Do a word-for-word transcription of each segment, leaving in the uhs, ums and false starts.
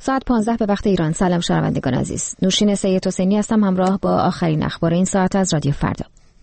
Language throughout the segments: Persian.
ساعت پانزده به وقت ایران. سلام شنوندگان عزیز. نوشین سید حسینی هستم همراه با آخرین اخبار این ساعت از رادیو فردا.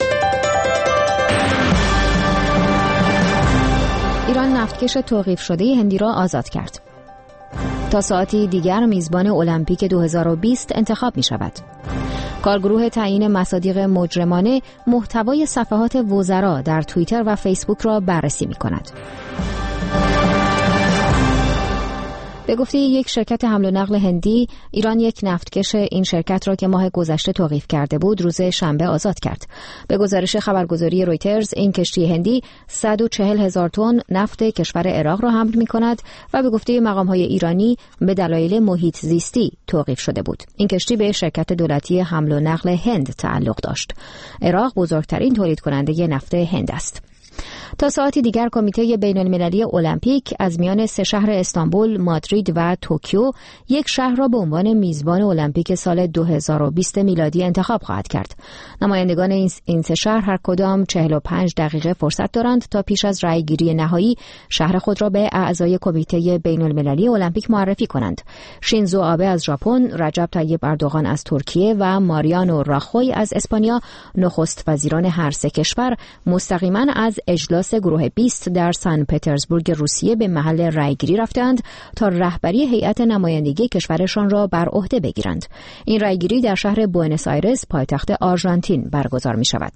ایران نفتکش توقیف شده هندی را آزاد کرد. تا ساعتی دیگر میزبان المپیک دو هزار و بیست انتخاب می شود. کارگروه تعیین مصادیق مجرمانه محتوای صفحات وزرا در توییتر و فیسبوک را بررسی می کند. به گفته یک شرکت حمل و نقل هندی، ایران یک نفتکش این شرکت را که ماه گذشته توقیف کرده بود روز شنبه آزاد کرد. به گزارش خبرگزاری رویترز، این کشتی هندی صد و چهل هزار تن نفت کشور عراق را حمل می کند و به گفته مقام‌های ایرانی به دلایل محیط زیستی توقیف شده بود. این کشتی به شرکت دولتی حمل و نقل هند تعلق داشت. عراق بزرگترین تولید کننده نفت هند است. تا ساعتی دیگر کمیته بین المللی المپیک از میان سه شهر استانبول، مادرید و توکیو یک شهر را به عنوان میزبان المپیک سال دو هزار و بیست میلادی انتخاب خواهد کرد. نمایندگان این سه شهر هر کدام چهل و پنج دقیقه فرصت دارند تا پیش از رأیگیری نهایی شهر خود را به اعضای کمیته بین المللی المپیک معرفی کنند. شینزو آبه از ژاپن، رجب طیب اردوغان از ترکیه و ماریانو راخوی از اسپانیا، نخست وزیران هر سه کشور مستقیما از اجلاس گروه بیست در سن پترزبورگ روسیه به محل رأیگیری رفتند تا رهبری هیئت نمایندگی کشورشان را بر عهده بگیرند. این رأیگیری در شهر بوئنوس آیرس پایتخت آرژانتین برگزار می شود.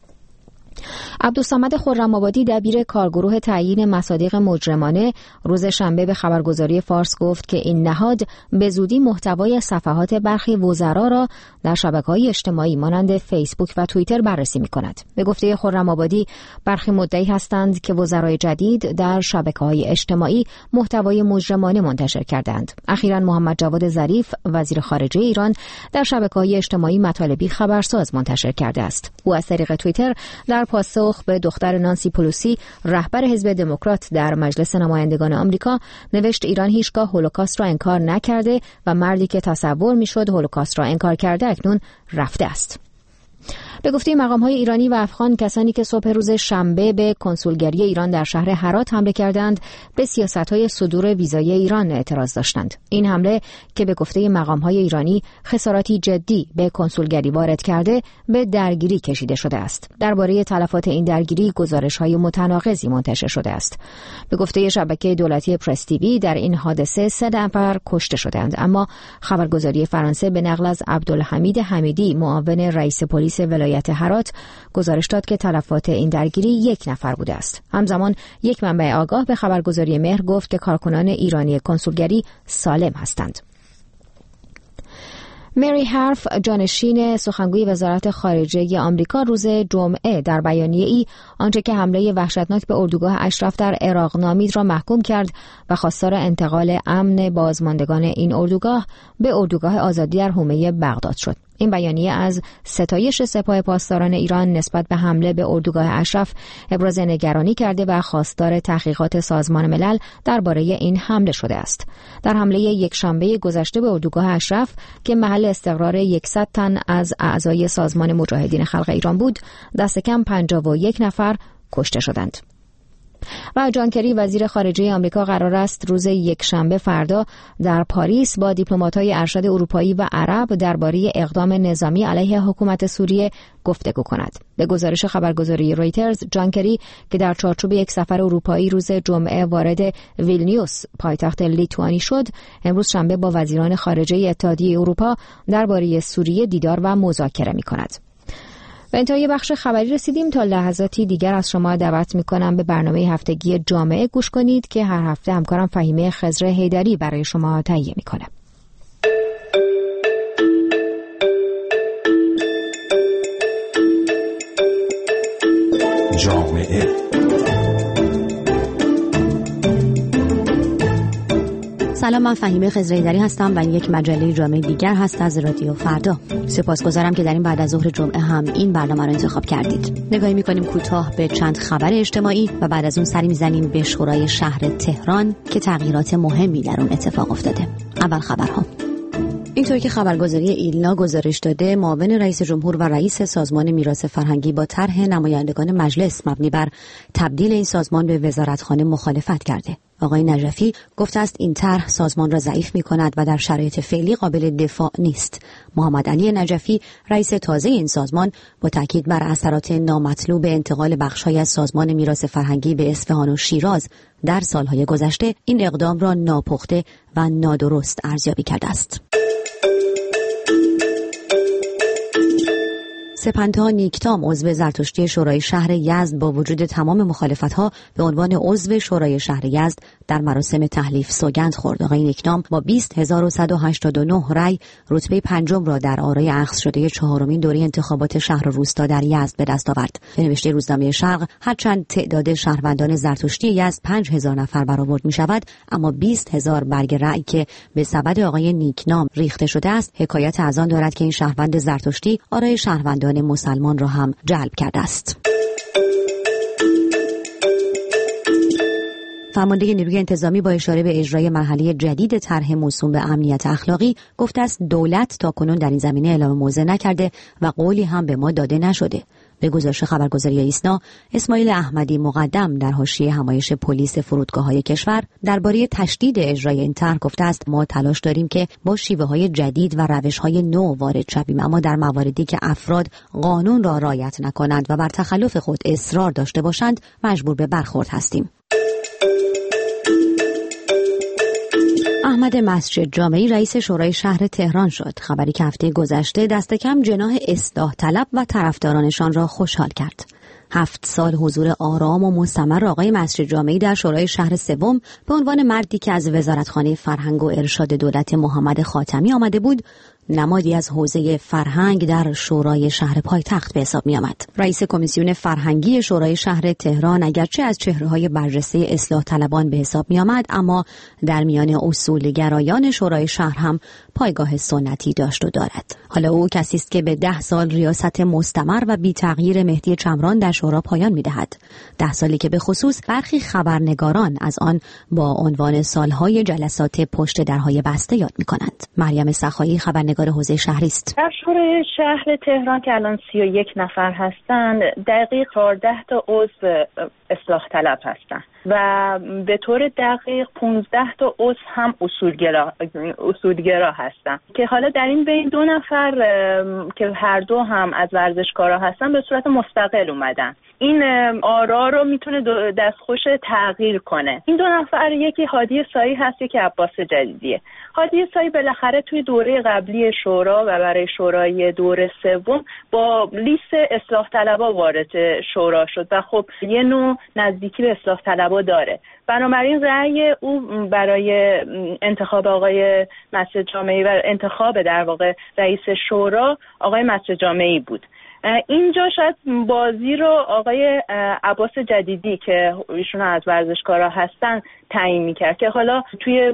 عبدالصمد خرم‌آبادی دبیر کارگروه تعیین مصادیق مجرمانه روز شنبه به خبرگزاری فارس گفت که این نهاد به زودی محتوای صفحات برخی وزرا را در شبکه‌های اجتماعی مانند فیسبوک و توییتر بررسی می‌کند. به گفته خرم‌آبادی برخی مدعی هستند که وزرای جدید در شبکه‌های اجتماعی محتوای مجرمانه منتشر کردند. اخیراً محمد جواد ظریف وزیر خارجه ایران در شبکه‌های اجتماعی مطالبی خبرساز منتشر کرده است. او از طریق توییتر در پاسخ به دختر نانسی پلوسی رهبر حزب دموکرات در مجلس نمایندگان آمریکا نوشت ایران هیچگاه هولوکاست را انکار نکرده و مردی که تصور میشد هولوکاست را انکار کرده اکنون رفته است. به گفته مقام‌های ایرانی و افغان، کسانی که صبح روز شنبه به کنسولگری ایران در شهر هرات حمله کردند به سیاست‌های صدور ویزای ایران اعتراض داشتند. این حمله که به گفته مقام‌های ایرانی خساراتی جدی به کنسولگری وارد کرده، به درگیری کشیده شده است. درباره تلفات این درگیری گزارش‌های متناقضی منتشر شده است. به گفته شبکه دولتی پرس تیوی در این حادثه سه نفر کشته شدند، اما خبرگزاری فرانسه به نقل از عبدالحمید حمیدی معاون رئیس پلیس ولایت هرات گزارش داد که تلفات این درگیری یک نفر بوده است. همزمان یک منبع آگاه به خبرگزاری مهر گفت که کارکنان ایرانی کنسولگری سالم هستند. مری هارف، جانشین سخنگوی وزارت خارجه آمریکا، روز جمعه در بیانیه‌ای آنچه که حمله وحشتناک به اردوگاه اشرف در عراق نامید را محکوم کرد و خواستار انتقال امن بازماندگان این اردوگاه به اردوگاه آزادی در حومه بغداد شد. این بیانیه از ستایش سپاه پاسداران ایران نسبت به حمله به اردوگاه اشرف ابراز نگرانی کرده و خواستار تحقیقات سازمان ملل درباره این حمله شده است. در حمله یک شنبه گذشته به اردوگاه اشرف که محل استقرار صد تن از اعضای سازمان مجاهدین خلق ایران بود، دست کم پنجاه و یک نفر کشته شدند. و جان کری وزیر خارجه آمریکا قرار است روز یک شنبه فردا در پاریس با دیپلمات‌های ارشد اروپایی و عرب درباره اقدام نظامی علیه حکومت سوریه گفتگو کند. به گزارش خبرگزاری رویترز، جان کری که در چارچوب یک سفر اروپایی روز جمعه وارد ویلنیوس پایتخت لیتوانی شد، امروز شنبه با وزیران خارجه اتحادیه اروپا درباره سوریه دیدار و مذاکره می‌کند. به انتهای بخش خبری رسیدیم. تا لحظاتی دیگر از شما دعوت می‌کنم به برنامه هفتگی جامعه گوش کنید که هر هفته همکارم فهیمه خضر حیدری برای شما تهیه می‌کنه. جامعه سلام، من فهیمه خضر حیدری هستم و این یک مجله جامعه دیگر هست از رادیو فردا. سپاسگزارم که در این بعد از ظهر جمعه هم این برنامه را انتخاب کردید. نگاهی می‌کنیم کوتاه به چند خبر اجتماعی و بعد از اون سری می‌زنیم به شورای شهر تهران که تغییرات مهمی در اون اتفاق افتاده. اول خبرها. اینطور که خبرگزاری ایلنا گزارش داده، معاون رئیس جمهور و رئیس سازمان میراث فرهنگی با طرح نمایندگان مجلس مبنی بر تبدیل این سازمان به وزارتخانه مخالفت کرده. آقای نجفی گفته است این طرح سازمان را ضعیف می‌کند و در شرایط فعلی قابل دفاع نیست. محمد علی نجفی رئیس تازه این سازمان با تاکید بر اثرات نامطلوب انتقال بخش‌های از سازمان میراث فرهنگی به اصفهان و شیراز در سالهای گذشته این اقدام را ناپخته و نادرست ارزیابی کرده است. سپنتا نیکتام عضو زرتشتی شورای شهر یزد با وجود تمام مخالفت‌ها به عنوان عضو شورای شهر یزد در مراسم تحلیف سوگند خورد. آقای نیکتام با بیست هزار و صد و هشتاد و نه رأی رتبه پنجم را در آرای اخذ شده چهارمین دوره انتخابات شهر و روستا در یزد به دست آورد. به نوشته روزنامه شرق هرچند تعداد شهروندان زرتشتی یزد پنج هزار نفر برآورد می‌شود، اما بیست هزار برگ رأی که به سبد آقای نیکنام ریخته شده است حکایت از آن دارد که این شهروند زرتشتی آرای شهروندان مسلمان را هم جلب کرده است. فرمانده نیروی انتظامی با اشاره به اجرای مرحله جدید طرح موسوم به امنیت اخلاقی گفته است دولت تاکنون در این زمینه اعلام موضع نکرده و قولی هم به ما داده نشده. به گزارش خبرگزاری ایسنا، اسماعیل احمدی مقدم در حاشیه همایش پلیس فرودگاه‌های کشور درباره تشدید اجرای این طرح گفته است ما تلاش داریم که با شیوه‌های جدید و روش‌های نو وارد شویم، اما در مواردی که افراد قانون را رعایت نکنند و بر تخلف خود اصرار داشته باشند مجبور به برخورد هستیم. احمد مسجد جامعی رئیس شورای شهر تهران شد. خبری که هفته گذشته دست کم جناح اصلاح طلب و طرفدارانشان را خوشحال کرد. هفت سال حضور آرام و مستمر آقای مسجد جامعی در شورای شهر سوم به عنوان مردی که از وزارتخانه فرهنگ و ارشاد دولت محمد خاتمی آمده بود نمادی از حوزه فرهنگ در شورای شهر پایتخت به حساب می آمد. رئیس کمیسیون فرهنگی شورای شهر تهران اگرچه از چهره‌های برجسته اصلاح طلبان به حساب می آمد، اما در میان اصولگرایان شورای شهر هم پایگاه سنتی داشت و دارد. حالا او کسی است که به ده سال ریاست مستمر و بی تغییر مهدی چمران در شورا پایان می دهد. ده سالی که به خصوص برخی خبرنگاران از آن با عنوان سالهای جلسات پشت درهای بسته یاد می کنند. مریم سخایی خبرنگار حوزه شهری است. در شورای شهر تهران که الان سی و یک نفر هستند، دقیق چهارده تا عضو اصلاح طلب هستند و به طور دقیق پانزده تا عضو هم اصولگرا اصولگرا هستند که حالا در این بین دو نفر که هر دو هم از ورزشکارا هستن به صورت مستقل اومدن. این آرا رو میتونه دستخوش تغییر کنه. این دو نفر یکی هادی سایی هست، یکی عباس جدیدیه. هادی سایی بالاخره توی دوره قبلی شورا و برای شورای دوره سوم با لیست اصلاح طلبا وارد شورا شد و خب یه نوع نزدیکی به اصلاح طلبا داره. بنابراین رأی او برای انتخاب آقای مسجد جامعی و انتخاب در واقع رئیس شورا آقای مسجد جامعی بود. اینجا شاید بازی رو آقای عباس جدیدی که ایشون از ورزشکارا هستن تعیین میکرد که حالا توی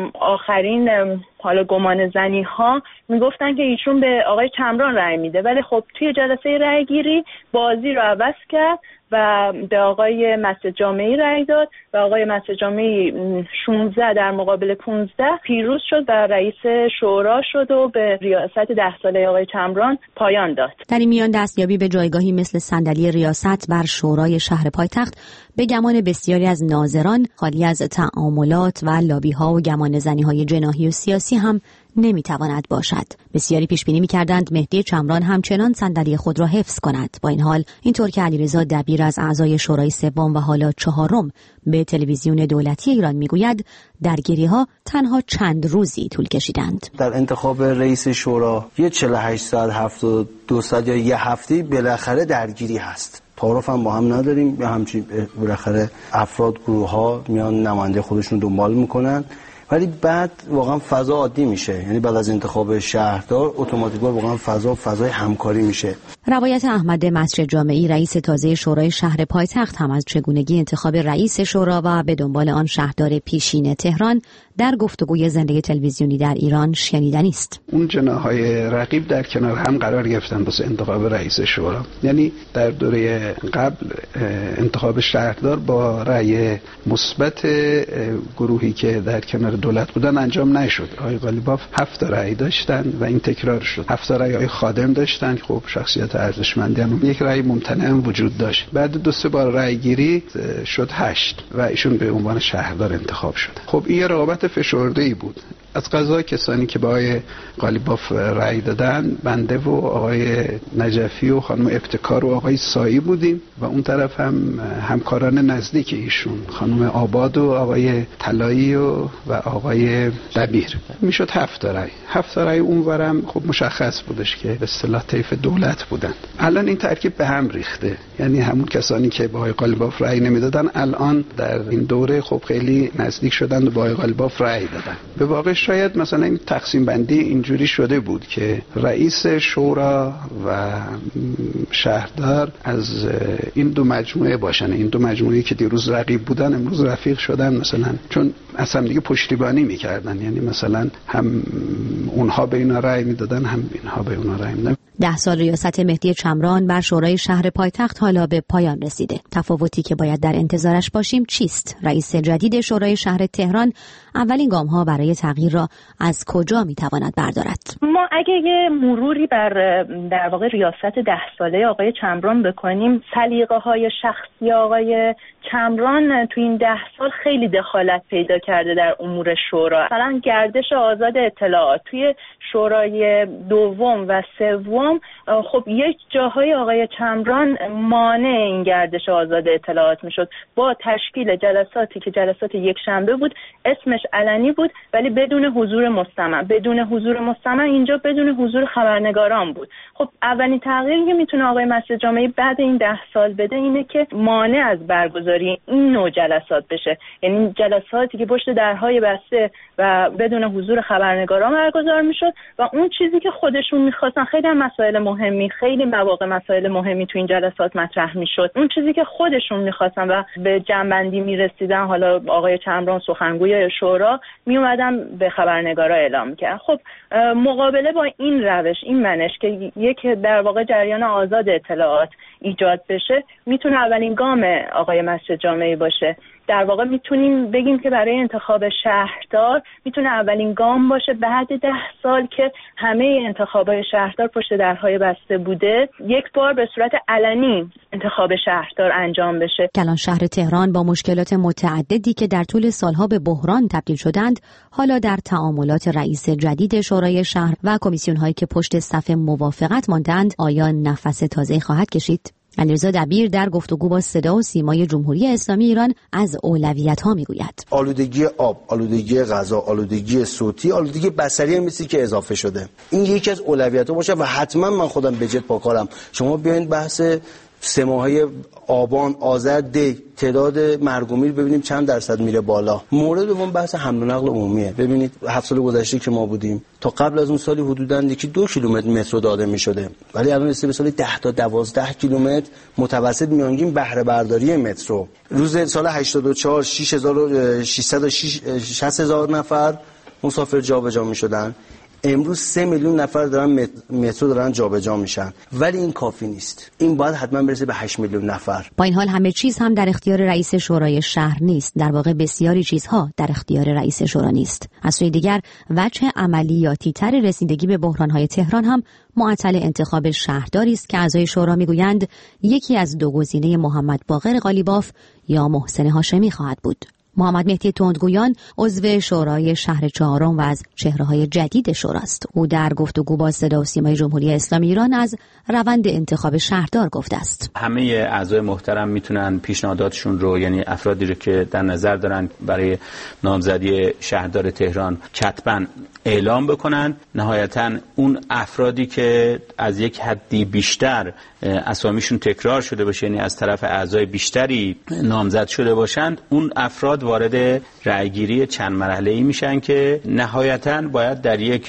آخرین حالا گمان زنی ها میگفتن که ایشون به آقای چمران رأی میده، ولی خب توی جلسه رأی گیری بازی رو عوض کرد و به آقای مسجد جامعی رأی داد و آقای مسجد جامعی شانزده در مقابل پانزده پیروز شد و رئیس شورا شد و به ریاست ده ساله آقای چمران پایان داد. در این میان دستیابی به جایگاهی مثل صندلی ریاست بر شورای شهر پایتخت به گمان بسیاری از ناظران خالی از تعاملات و لابی‌ها و گمانه‌زنی‌های جناحی و سیاسی هم نمیتواند باشد. بسیاری پیش بینی می‌کردند مهدی چمران همچنان صندلی خود را حفظ کند. با این حال اینطور که علیرضا دبیر از اعضای شورای سوم و حالا چهارم به تلویزیون دولتی ایران میگوید درگیری‌ها تنها چند روزی طول کشیدند. در انتخاب رئیس شورا یه چهل و هشت ساعت هفتاد و دو ساعت یا یه هفته بالاخره درگیری هست. تعارف هم با هم نداریم، یا همچین بالاخره افراد گروه ها میان نماینده خودشون دنبال میکنن، ولی بعد واقعا فضا عادی میشه. یعنی بعد از انتخاب شهردار اتوماتیکاً واقعا فضا فضای همکاری میشه. روایت احمد مسجد جامعی رئیس تازه شورای شهر پایتخت هم از چگونگی انتخاب رئیس شورا و به دنبال آن شهردار پیشین تهران در گفتگوی زنده تلویزیونی در ایران شنیدنی است. اون جناح‌های رقیب در کنار هم قرار گرفتن واسه انتخاب رئیس شورا. یعنی در دوره قبل انتخاب شهردار با رأی مثبت گروهی که در کنار دولت بودن انجام نشد. آقای قالیباف هفت تا رأی داشتن و این تکرار شد. هفت تا رأی آقای خادم داشتن، خب شخصیت ارزشمندی هم. یک رأی ممتنع وجود داشت. بعد دو سه بار رأی گیری شد هشت و ایشون به عنوان شهردار انتخاب شد. خب این یه رقابت فشرده‌ای بود. از قضا کسانی که به آقای قالیباف رأی دادن بنده و آقای نجفی و خانم ابتکار و آقای سایی بودیم و اون طرف هم همکاران نزدیک ایشون خانم آباد و آقای طلایی و, و آقای دبیر. میشد هفت تا رأی. هفت تا رأی اونورم خب مشخص بودش که به اصطلاح طیف دولت بودن. الان این ترکیب به هم ریخته، یعنی همون کسانی که به آقای قالیباف رأی نمیدادن الان در این دوره خب خیلی نزدیک شدن و به آقای قالیباف رأی دادن. به واقع شاید مثلا این تقسیم بندی اینجوری شده بود که رئیس شورا و شهردار از این دو مجموعه باشن. این دو مجموعه‌ای که دیروز رقیب بودن امروز رفیق شدن، مثلا چون اصلا دیگه پشتیبانی میکردن، یعنی مثلا هم اونها به اینا رأی میدادن هم اینها به اونها رأی میدادن. ده سال ریاست مهدی چمران بر شورای شهر پایتخت حالا به پایان رسیده. تفاوتی که باید در انتظارش باشیم چیست؟ رئیس جدید شورای شهر تهران اولین گام‌ها برای تغییر را از کجا میتواند بردارد؟ ما اگه یه مروری بر در واقع ریاست ده ساله آقای چمران بکنیم، سلیقه‌های شخصی آقای چمران تو این ده سال خیلی دخالت پیدا کرده در امور شورا. مثلا گردش آزاد اطلاعات توی شورای دوم و سوم، خب یک جاهای آقای چمران مانع این گردش آزاد اطلاعات میشد با تشکیل جلساتی که جلسات یک شنبه بود، اسمش علنی بود ولی بدون حضور مستمع. بدون حضور مستمع اینجا بدون حضور خبرنگاران بود. خب اولین تغییری که میتونه آقای مسجد جامعی بعد این ده سال بده اینه که مانع از برگزاری این نوع جلسات بشه، یعنی جلساتی که پشت درهای بسته و بدون حضور خبرنگاران برگزار میشد و اون چیزی که خودشون میخواستن، خیلی مسائل مهمی، خیلی مواقع مسائل مهمی تو این جلسات مطرح میشد، اون چیزی که خودشون میخواستن و به جنبندی میرسیدن، حالا آقای چمران سخنگوی شورا میومدن به خبرنگارا اعلام کرد. خب مقابله با این روش، این منش که یک در واقع جریان آزاد اطلاعات ایجاد بشه، میتونه اولین گام آقای مسجد جامعی باشه. در واقع میتونیم بگیم که برای انتخاب شهردار میتونه اولین گام باشه بعد ده سال که همه انتخابات شهردار پشت درهای بسته بوده، یک بار به صورت علنی انتخاب شهردار انجام بشه. کلان شهر تهران با مشکلات متعددی که در طول سالها به بحران تبدیل شدند، حالا در تعاملات رئیس جدید شورای شهر و کمیسیون هایی که پشت صف موافقت ماندند آیا نفس تازه خواهد کشید؟ علیرضا دبیر در گفتگو با صدا و سیمای جمهوری اسلامی ایران از اولویت‌ها میگوید. آلودگی آب، آلودگی غذا، آلودگی صوتی، آلودگی بصری هم مثل که اضافه شده. این یکی از اولویت‌ها باشه و حتما من خودم به جد پاکارم. شما بیاین بحث سه ماهه آبان، آذر، دی تعداد مرگ و میر ببینیم چند درصد میره بالا. مورد دوم بحث حمل و نقل عمومیه. ببینید هفت سال گذشته که ما بودیم تا قبل از اون سالی حدوداً یکی دو کیلومتر مترو داده میشده، ولی الان رسیده به سال ده تا دوازده کیلومتر متوسط میانگین بهره برداری مترو. روز سال هشتاد و چهار شش هزار و ششصد و شصت هزار نفر مسافر جابجا میشدن. امروز سه میلیون نفر دارن مترو دارن جابجا میشن، ولی این کافی نیست. این باید حتما برسه به هشت میلیون نفر. با این حال همه چیز هم در اختیار رئیس شورای شهر نیست. در واقع بسیاری چیزها در اختیار رئیس شورا نیست. از سوی دیگر وجه عملیاتی تر رسیدگی به بحران‌های تهران هم معطل انتخاب شهرداری است که اعضای شورا میگویند یکی از دو گزینه محمد باقر قالیباف یا محسن هاشمی خواهد بود. محمد مهدی تندگویان عضو شورای شهر چهارم و از چهره‌های جدید شوراست. او در گفتگو با صدا و سیمای جمهوری اسلامی ایران از روند انتخاب شهردار گفته است. همه اعضای محترم میتونن پیشنهاداتشون رو، یعنی افرادی رو که در نظر دارن برای نامزدی شهردار تهران کتباً اعلام بکنن. نهایتاً اون افرادی که از یک حدی بیشتر اسامیشون تکرار شده باشه، یعنی از طرف اعضای بیشتری نامزد شده باشند، اون افراد وارد رأیگیری چند مرحله‌ای میشن که نهایتاً باید در یک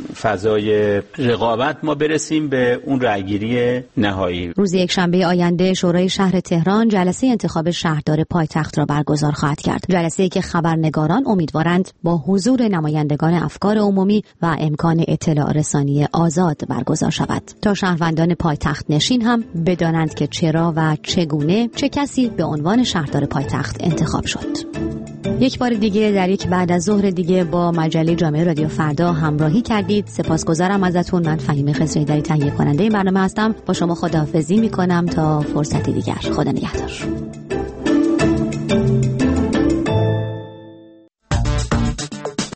فضای رقابت ما برسیم به اون رأیگیری نهایی. روز یکشنبه آینده شورای شهر تهران جلسه انتخاب شهردار پایتخت را برگزار خواهد کرد. جلسه‌ای که خبرنگاران امیدوارند با حضور نمایندگان افکار عمومی و امکان اطلاع رسانی آزاد برگزار شود تا شهروندان پایتخت نشین هم بدانند که چرا و چگونه چه کسی به عنوان شهردار پایتخت انتخاب شد. یک بار دیگه در یک بعد از ظهر دیگه با مجله جامعه رادیو فردا همراهی کردید. سپاسگزارم ازتون. من فهیمه خضرایی‌دری تهیه کننده این برنامه هستم. با شما خداحافظی میکنم تا فرصتی دیگر. خدا نگهدار.